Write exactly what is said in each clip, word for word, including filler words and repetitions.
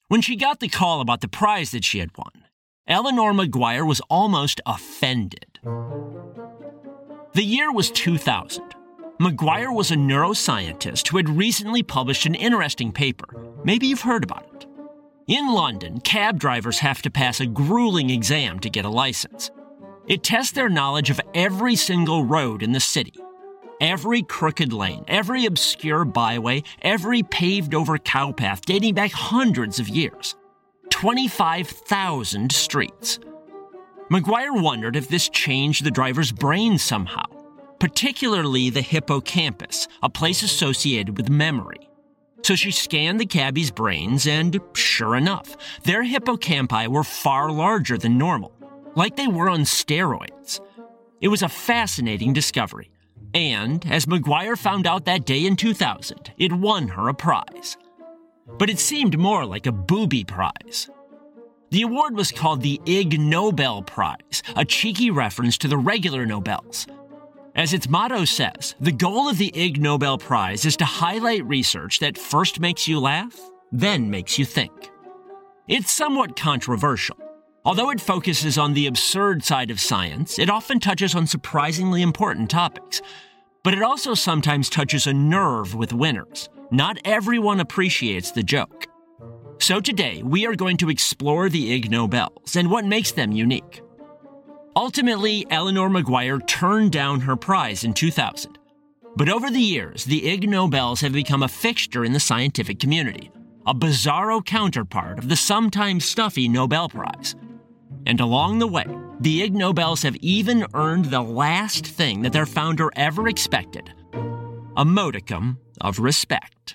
When she got the call about the prize that she had won, Eleanor McGuire was almost offended. The year was two thousand. McGuire was a neuroscientist who had recently published an interesting paper. Maybe you've heard about it. In London, cab drivers have to pass a grueling exam to get a license. It tests their knowledge of every single road in the city. Every crooked lane, every obscure byway, every paved-over cowpath dating back hundreds of years. twenty-five thousand streets. McGuire wondered if this changed the driver's brain somehow, particularly the hippocampus, a place associated with memory. So she scanned the cabbie's brains, and sure enough, their hippocampi were far larger than normal, like they were on steroids. It was a fascinating discovery. And, as McGuire found out that day in two thousand, it won her a prize. But it seemed more like a booby prize. The award was called the Ig Nobel Prize, a cheeky reference to the regular Nobels. As its motto says, the goal of the Ig Nobel Prize is to highlight research that first makes you laugh, then makes you think. It's somewhat controversial. Although it focuses on the absurd side of science, it often touches on surprisingly important topics. But it also sometimes touches a nerve with winners. Not everyone appreciates the joke. So today, we are going to explore the Ig Nobels and what makes them unique. Ultimately, Eleanor McGuire turned down her prize in two thousand. But over the years, the Ig Nobels have become a fixture in the scientific community, a bizarro counterpart of the sometimes stuffy Nobel Prize. And along the way, the Ig Nobels have even earned the last thing that their founder ever expected, a modicum of respect.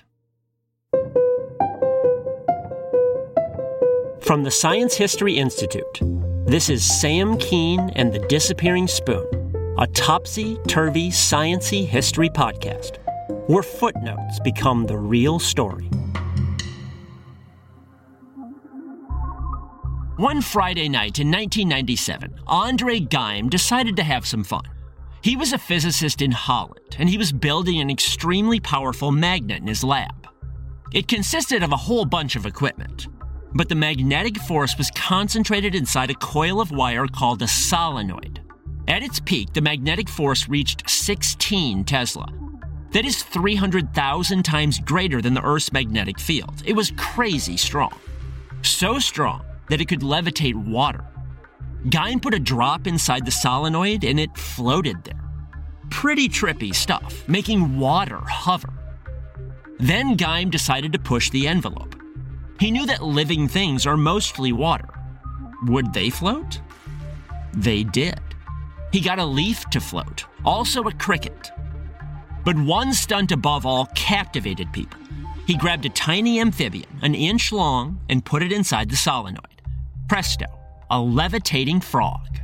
From the Science History Institute, this is Sam Keene and the Disappearing Spoon, a topsy-turvy, science-y history podcast, where footnotes become the real story. One Friday night in nineteen ninety-seven, Andre Geim decided to have some fun. He was a physicist in Holland, and he was building an extremely powerful magnet in his lab. It consisted of a whole bunch of equipment, but the magnetic force was concentrated inside a coil of wire called a solenoid. At its peak, the magnetic force reached sixteen Tesla. That is three hundred thousand times greater than the Earth's magnetic field. It was crazy strong. So strong that it could levitate water. Geim put a drop inside the solenoid and it floated there. Pretty trippy stuff, making water hover. Then Geim decided to push the envelope. He knew that living things are mostly water. Would they float? They did. He got a leaf to float, also a cricket. But one stunt above all captivated people. He grabbed a tiny amphibian, an inch long, and put it inside the solenoid. Presto, a levitating frog.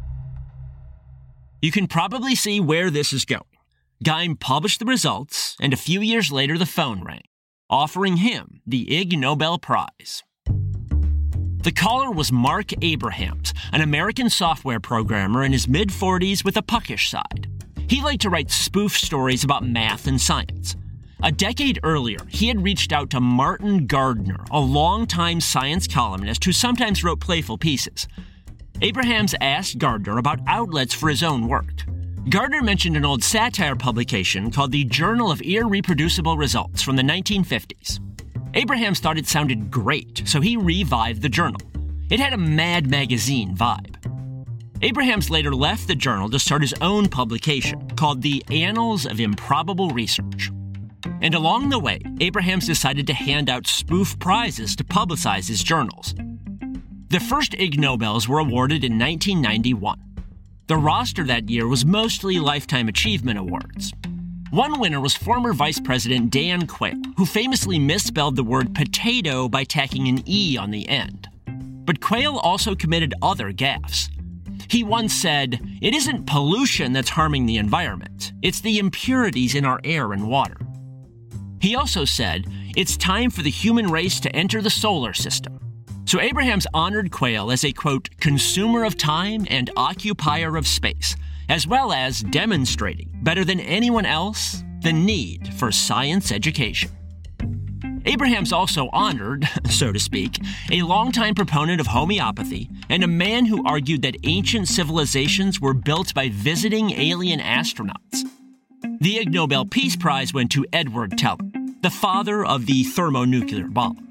You can probably see where this is going. Geim published the results, and a few years later the phone rang, offering him the Ig Nobel Prize. The caller was Mark Abrahams, an American software programmer in his mid-forties with a puckish side. He liked to write spoof stories about math and science. A decade earlier, he had reached out to Martin Gardner, a longtime science columnist who sometimes wrote playful pieces. Abrahams asked Gardner about outlets for his own work. Gardner mentioned an old satire publication called the Journal of Irreproducible Results from the nineteen fifties. Abrahams thought it sounded great, so he revived the journal. It had a Mad Magazine vibe. Abrahams later left the journal to start his own publication called the Annals of Improbable Research. And along the way, Abrahams decided to hand out spoof prizes to publicize his journals. The first Ig Nobels were awarded in nineteen ninety-one. The roster that year was mostly Lifetime Achievement Awards. One winner was former Vice President Dan Quayle, who famously misspelled the word potato by tacking an E on the end. But Quayle also committed other gaffes. He once said, "It isn't pollution that's harming the environment. It's the impurities in our air and water." He also said, "It's time for the human race to enter the solar system." So Abrahams honored Quayle as a, quote, consumer of time and occupier of space, as well as demonstrating, better than anyone else, the need for science education. Abraham's also honored, so to speak, a longtime proponent of homeopathy and a man who argued that ancient civilizations were built by visiting alien astronauts. The Ig Nobel Peace Prize went to Edward Teller, the father of the thermonuclear bomb.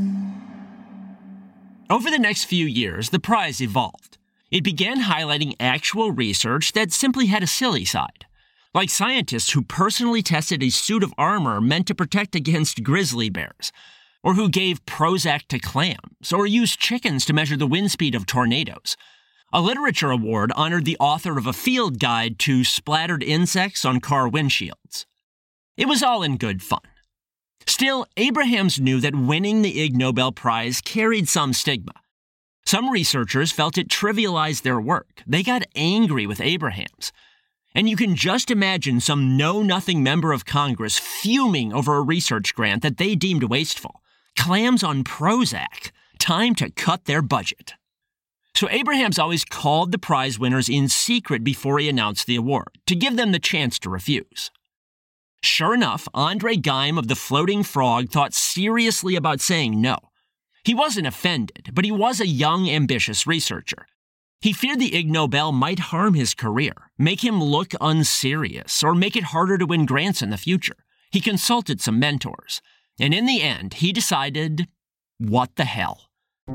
Over the next few years, the prize evolved. It began highlighting actual research that simply had a silly side, like scientists who personally tested a suit of armor meant to protect against grizzly bears, or who gave Prozac to clams, or used chickens to measure the wind speed of tornadoes. A literature award honored the author of a field guide to splattered insects on car windshields. It was all in good fun. Still, Abrahams knew that winning the Ig Nobel Prize carried some stigma. Some researchers felt it trivialized their work. They got angry with Abrahams. And you can just imagine some know-nothing member of Congress fuming over a research grant that they deemed wasteful. Clams on Prozac. Time to cut their budget. So Abrahams always called the prize winners in secret before he announced the award, to give them the chance to refuse. Sure enough, Andre Geim of the Floating Frog thought seriously about saying no. He wasn't offended, but he was a young, ambitious researcher. He feared the Ig Nobel might harm his career, make him look unserious, or make it harder to win grants in the future. He consulted some mentors, and in the end, he decided, what the hell?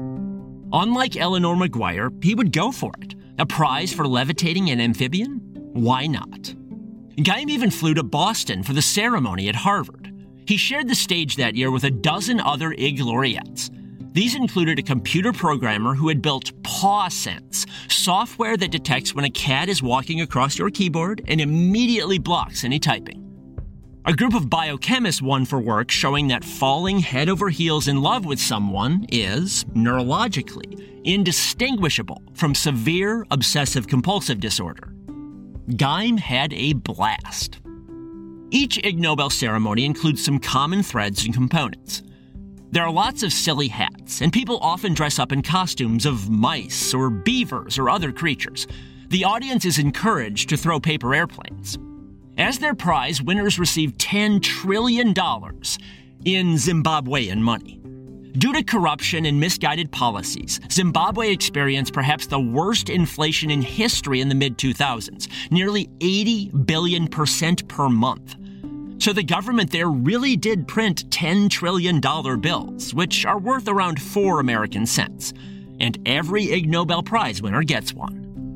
Unlike Eleanor Maguire, he would go for it. A prize for levitating an amphibian? Why not? Geim even flew to Boston for the ceremony at Harvard. He shared the stage that year with a dozen other Ig laureates. These included a computer programmer who had built PawSense, software that detects when a cat is walking across your keyboard and immediately blocks any typing. A group of biochemists won for work showing that falling head over heels in love with someone is, neurologically, indistinguishable from severe obsessive-compulsive disorder. Geim had a blast. Each Ig Nobel ceremony includes some common threads and components. There are lots of silly hats, and people often dress up in costumes of mice or beavers or other creatures. The audience is encouraged to throw paper airplanes. As their prize, winners receive ten trillion dollars in Zimbabwean money. Due to corruption and misguided policies, Zimbabwe experienced perhaps the worst inflation in history in the mid two thousands, nearly eighty billion percent per month. So the government there really did print ten trillion dollars bills, which are worth around four American cents. And every Ig Nobel Prize winner gets one.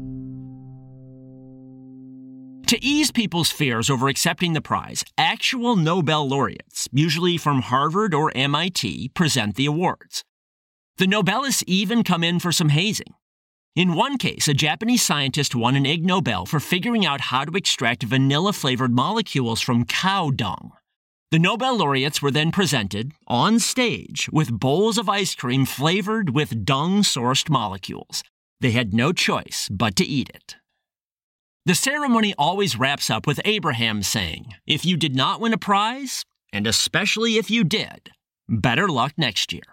To ease people's fears over accepting the prize, actual Nobel laureates, usually from Harvard or M I T, present the awards. The Nobelists even come in for some hazing. In one case, a Japanese scientist won an Ig Nobel for figuring out how to extract vanilla-flavored molecules from cow dung. The Nobel laureates were then presented, on stage, with bowls of ice cream flavored with dung-sourced molecules. They had no choice but to eat it. The ceremony always wraps up with Abraham saying, if you did not win a prize, and especially if you did, better luck next year.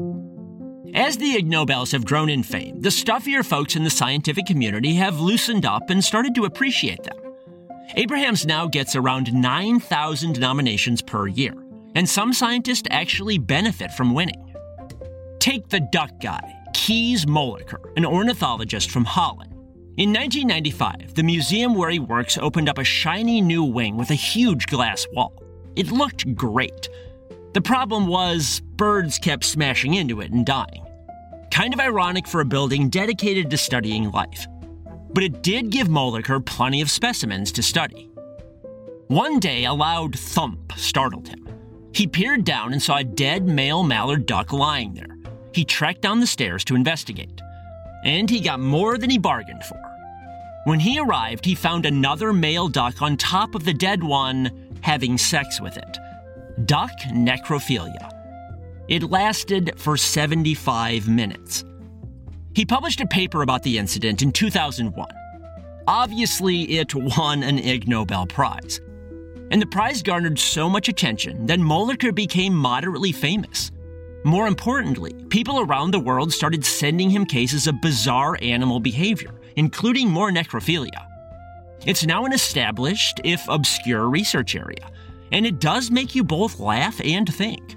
As the Ig Nobels have grown in fame, the stuffier folks in the scientific community have loosened up and started to appreciate them. Abrahams now gets around nine thousand nominations per year, and some scientists actually benefit from winning. Take the duck guy, Kees Moliker, an ornithologist from Holland. In nineteen ninety-five, the museum where he works opened up a shiny new wing with a huge glass wall. It looked great. The problem was, birds kept smashing into it and dying. Kind of ironic for a building dedicated to studying life. But it did give Moliker plenty of specimens to study. One day, a loud thump startled him. He peered down and saw a dead male mallard duck lying there. He trekked down the stairs to investigate. And he got more than he bargained for. When he arrived, he found another male duck on top of the dead one, having sex with it. Duck necrophilia. It lasted for seventy-five minutes. He published a paper about the incident in two thousand one. Obviously, it won an Ig Nobel Prize. And the prize garnered so much attention that Moliker became moderately famous. More importantly, people around the world started sending him cases of bizarre animal behavior, including more necrophilia. It's now an established, if obscure, research area, and it does make you both laugh and think.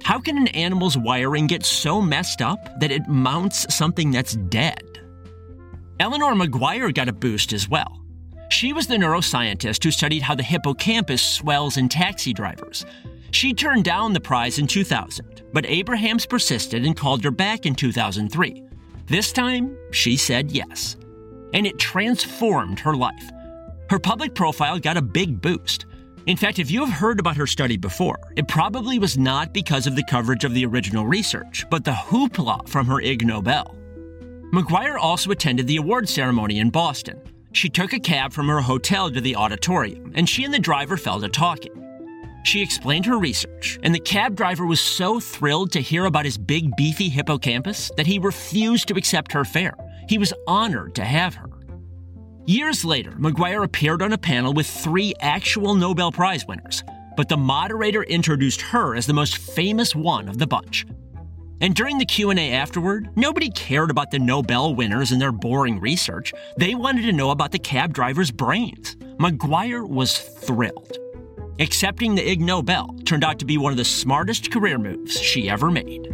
How can an animal's wiring get so messed up that it mounts something that's dead? Eleanor Maguire got a boost as well. She was the neuroscientist who studied how the hippocampus swells in taxi drivers. She turned down the prize in two thousand, but Abrahams persisted and called her back in two thousand three. This time, she said yes. And it transformed her life. Her public profile got a big boost. In fact, if you have heard about her study before, it probably was not because of the coverage of the original research, but the hoopla from her Ig Nobel. Maguire also attended the award ceremony in Boston. She took a cab from her hotel to the auditorium, and she and the driver fell to talking. She explained her research, and the cab driver was so thrilled to hear about his big, beefy hippocampus that he refused to accept her fare. He was honored to have her. Years later, Maguire appeared on a panel with three actual Nobel Prize winners, but the moderator introduced her as the most famous one of the bunch. And during the Q and A afterward, nobody cared about the Nobel winners and their boring research. They wanted to know about the cab driver's brains. Maguire was thrilled. Accepting the Ig Nobel turned out to be one of the smartest career moves she ever made.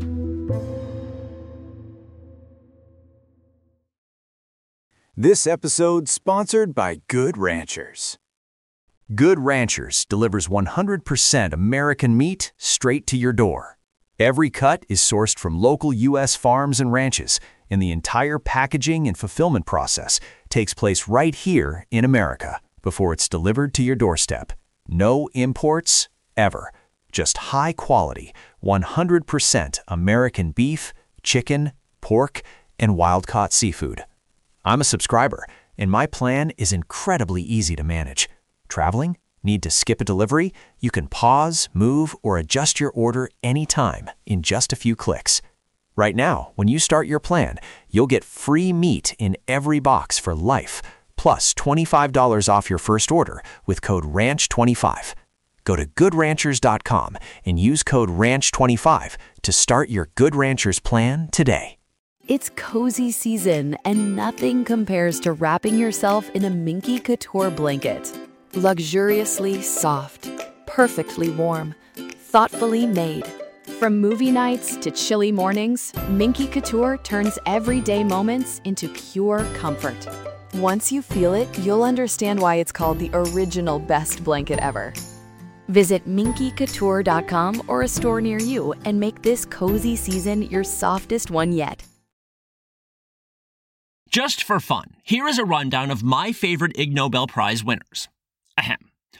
This episode sponsored by Good Ranchers. Good Ranchers delivers one hundred percent American meat straight to your door. Every cut is sourced from local U S farms and ranches, and the entire packaging and fulfillment process takes place right here in America before it's delivered to your doorstep. No imports, ever. Just high-quality, one hundred percent American beef, chicken, pork, and wild-caught seafood. I'm a subscriber, and my plan is incredibly easy to manage. Traveling? Need to skip a delivery? You can pause, move, or adjust your order anytime in just a few clicks. Right now, when you start your plan, you'll get free meat in every box for life, plus twenty-five dollars off your first order with code ranch twenty-five. Go to good ranchers dot com and use code ranch twenty-five to start your Good Ranchers plan today. It's cozy season, and nothing compares to wrapping yourself in a Minky Couture blanket. Luxuriously soft, perfectly warm, thoughtfully made. From movie nights to chilly mornings, Minky Couture turns everyday moments into pure comfort. Once you feel it, you'll understand why it's called the original best blanket ever. Visit minky couture dot com or a store near you and make this cozy season your softest one yet. Just for fun, here is a rundown of my favorite Ig Nobel Prize winners. Ahem.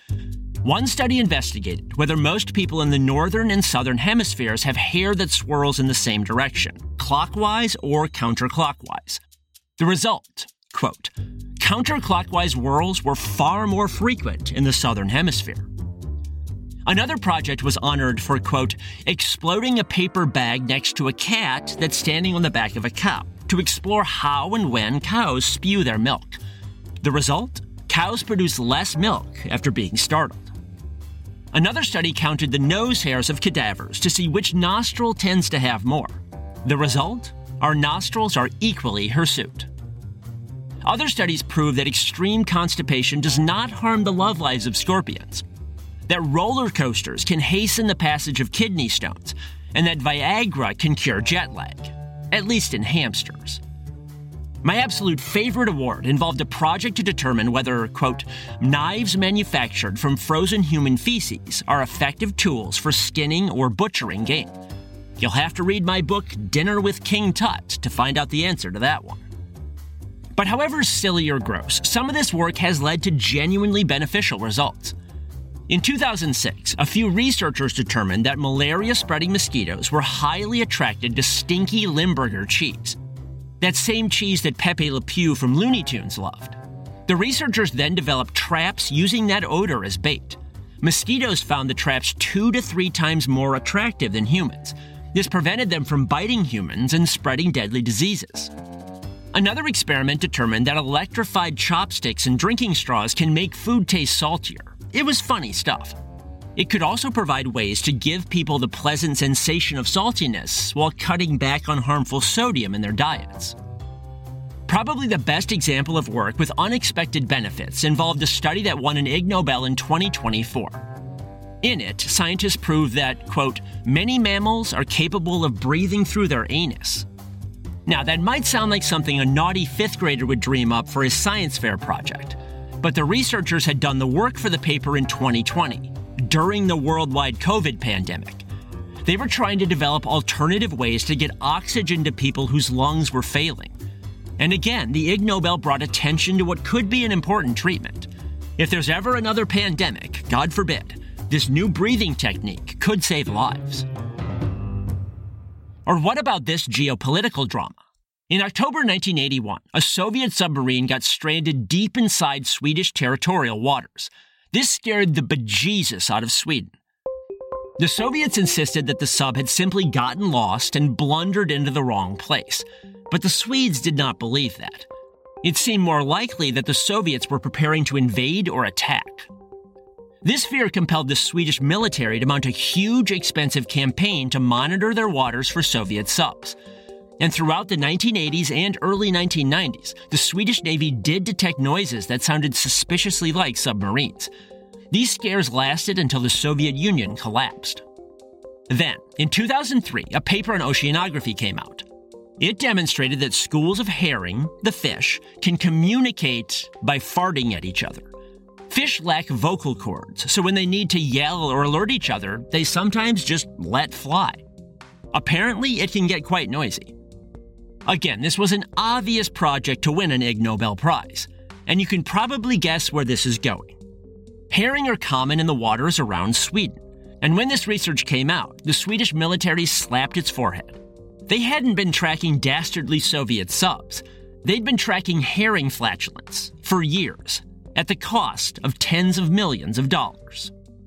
One study investigated whether most people in the northern and southern hemispheres have hair that swirls in the same direction, clockwise or counterclockwise. The result, quote, counterclockwise whirls were far more frequent in the southern hemisphere. Another project was honored for, quote, exploding a paper bag next to a cat that's standing on the back of a cow to explore how and when cows spew their milk. The result? Cows produce less milk after being startled. Another study counted the nose hairs of cadavers to see which nostril tends to have more. The result? Our nostrils are equally hirsute. Other studies prove that extreme constipation does not harm the love lives of scorpions, that roller coasters can hasten the passage of kidney stones, and that Viagra can cure jet lag, at least in hamsters. My absolute favorite award involved a project to determine whether, quote, knives manufactured from frozen human feces are effective tools for skinning or butchering game. You'll have to read my book, Dinner with King Tut, to find out the answer to that one. But however silly or gross, some of this work has led to genuinely beneficial results. In two thousand six, a few researchers determined that malaria-spreading mosquitoes were highly attracted to stinky Limburger cheese, that same cheese that Pepe Le Pew from Looney Tunes loved. The researchers then developed traps using that odor as bait. Mosquitoes found the traps two to three times more attractive than humans. This prevented them from biting humans and spreading deadly diseases. Another experiment determined that electrified chopsticks and drinking straws can make food taste saltier. It was funny stuff. It could also provide ways to give people the pleasant sensation of saltiness while cutting back on harmful sodium in their diets. Probably the best example of work with unexpected benefits involved a study that won an Ig Nobel in twenty twenty-four. In it, scientists prove that, quote, many mammals are capable of breathing through their anus. Now, that might sound like something a naughty fifth grader would dream up for his science fair project, but the researchers had done the work for the paper in twenty twenty, during the worldwide COVID pandemic. They were trying to develop alternative ways to get oxygen to people whose lungs were failing. And again, the Ig Nobel brought attention to what could be an important treatment. If there's ever another pandemic, God forbid, this new breathing technique could save lives. Or what about this geopolitical drama? In October nineteen eighty-one, a Soviet submarine got stranded deep inside Swedish territorial waters. This scared the bejesus out of Sweden. The Soviets insisted that the sub had simply gotten lost and blundered into the wrong place. But the Swedes did not believe that. It seemed more likely that the Soviets were preparing to invade or attack. This fear compelled the Swedish military to mount a huge, expensive campaign to monitor their waters for Soviet subs. And throughout the nineteen eighties and early nineteen nineties, the Swedish Navy did detect noises that sounded suspiciously like submarines. These scares lasted until the Soviet Union collapsed. Then, in two thousand three, a paper on oceanography came out. It demonstrated that schools of herring, the fish, can communicate by farting at each other. Fish lack vocal cords, so when they need to yell or alert each other, they sometimes just let fly. Apparently, it can get quite noisy. Again, this was an obvious project to win an Ig Nobel Prize, and you can probably guess where this is going. Herring are common in the waters around Sweden, and when this research came out, the Swedish military slapped its forehead. They hadn't been tracking dastardly Soviet subs. They'd been tracking herring flatulence for years, at the cost of tens of millions of dollars.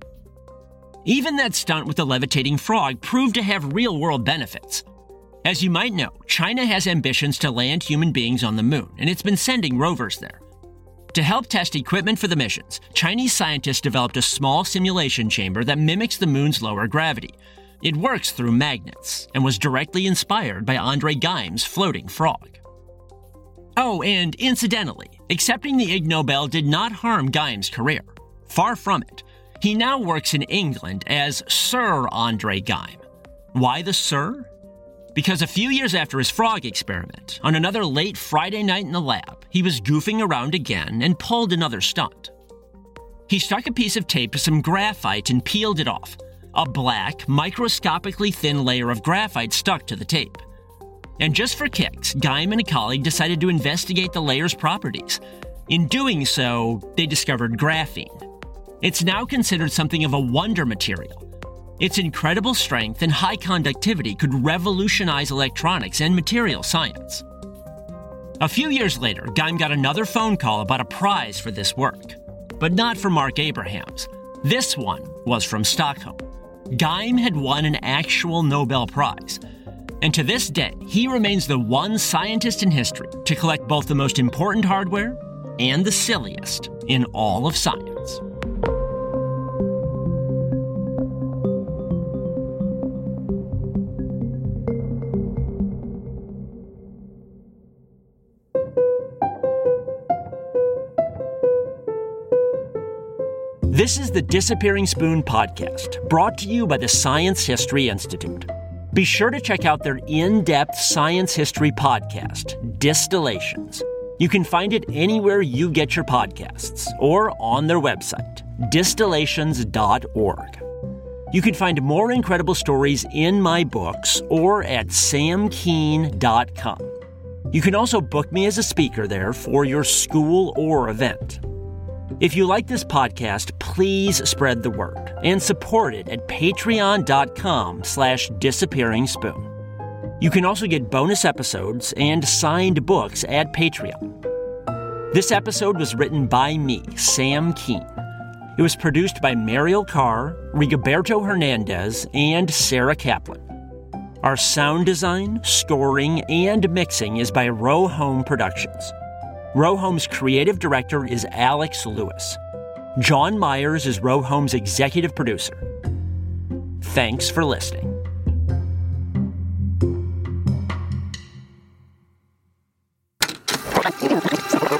Even that stunt with the levitating frog proved to have real-world benefits. As you might know, China has ambitions to land human beings on the moon, and it's been sending rovers there. To help test equipment for the missions, Chinese scientists developed a small simulation chamber that mimics the moon's lower gravity. It works through magnets, and was directly inspired by Andre Geim's floating frog. Oh, and incidentally, accepting the Ig Nobel did not harm Geim's career. Far from it. He now works in England as Sir Andre Geim. Why the Sir? Because a few years after his frog experiment, on another late Friday night in the lab, he was goofing around again and pulled another stunt. He stuck a piece of tape to some graphite and peeled it off. A black, microscopically thin layer of graphite stuck to the tape. And just for kicks, Geim and a colleague decided to investigate the layer's properties. In doing so, they discovered graphene. It's now considered something of a wonder material. Its incredible strength and high conductivity could revolutionize electronics and material science. A few years later, Geim got another phone call about a prize for this work. But not from Mark Abrahams. This one was from Stockholm. Geim had won an actual Nobel Prize. And to this day, he remains the one scientist in history to collect both the most important hardware and the silliest in all of science. This is the Disappearing Spoon podcast, brought to you by the Science History Institute. Be sure to check out their in-depth science history podcast, Distillations. You can find it anywhere you get your podcasts, or on their website, distillations dot org. You can find more incredible stories in my books or at sam keen dot com. You can also book me as a speaker there for your school or event. If you like this podcast, please spread the word and support it at patreon.com slash disappearing spoon. You can also get bonus episodes and signed books at Patreon. This episode was written by me, Sam Keen. It was produced by Mariel Carr, Rigoberto Hernandez, and Sarah Kaplan. Our sound design, scoring, and mixing is by Row Home Productions. Row Home's creative director is Alex Lewis. John Myers is Row Home's executive producer. Thanks for listening.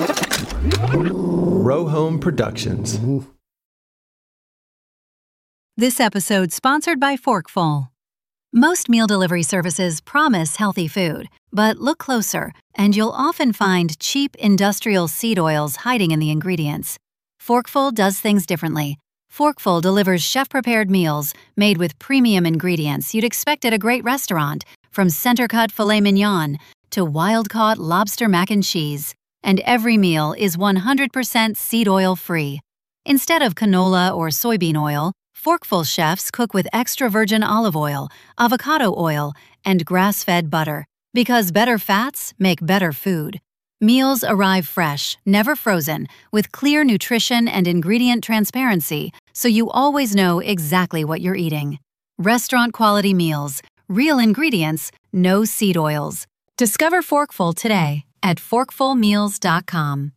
Row Home Productions. This episode sponsored by Forkful. Most meal delivery services promise healthy food, but look closer and you'll often find cheap industrial seed oils hiding in the ingredients. Forkful does things differently. Forkful delivers chef-prepared meals made with premium ingredients you'd expect at a great restaurant, from center-cut filet mignon to wild-caught lobster mac and cheese. And every meal is one hundred percent seed oil free. Instead of canola or soybean oil, Forkful chefs cook with extra virgin olive oil, avocado oil, and grass-fed butter, because better fats make better food. Meals arrive fresh, never frozen, with clear nutrition and ingredient transparency, so you always know exactly what you're eating. Restaurant-quality meals, real ingredients, no seed oils. Discover Forkful today at forkful meals dot com.